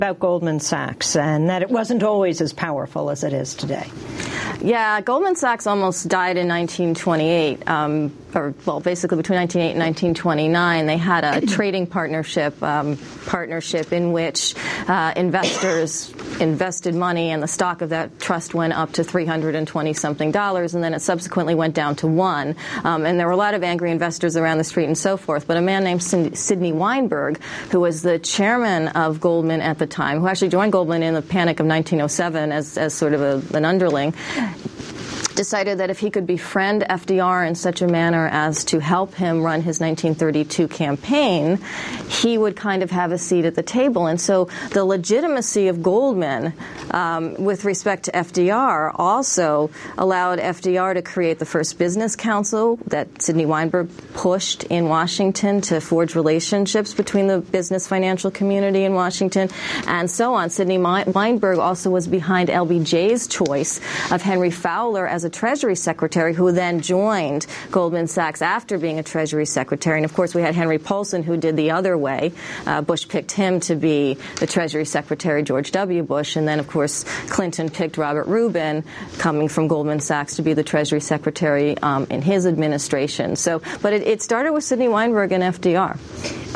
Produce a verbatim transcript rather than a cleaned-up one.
about Goldman Sachs and that it wasn't always as powerful as it is today. Yeah, Goldman Sachs almost died in nineteen twenty-eight, um, or, well, basically between nineteen oh eight and nineteen twenty-nine. They had a trading partnership, um, partnership in which uh, investors invested money, and the stock of that trust went up to three hundred twenty something dollars, and then it subsequently went down to one. Um, and there were a lot of angry investors around the street and so forth. But a man named Sidney Weinberg, who was the chairman of Goldman at the time, who actually joined Goldman in the panic of nineteen oh seven as, as sort of a, an underling, decided that if he could befriend F D R in such a manner as to help him run his nineteen thirty-two campaign, he would kind of have a seat at the table. And so the legitimacy of Goldman um, with respect to F D R also allowed F D R to create the first business council that Sidney Weinberg pushed in Washington to forge relationships between the business financial community in Washington, and so on. Sidney Weinberg also was behind L B J's choice of Henry Fowler as a Treasury Secretary, who then joined Goldman Sachs after being a Treasury Secretary. And, of course, we had Henry Paulson, who did the other way. Uh, Bush picked him to be the Treasury Secretary, George W. Bush. And then, of course, Clinton picked Robert Rubin, coming from Goldman Sachs, to be the Treasury Secretary um, in his administration. So, but it, it started with Sidney Weinberg and F D R.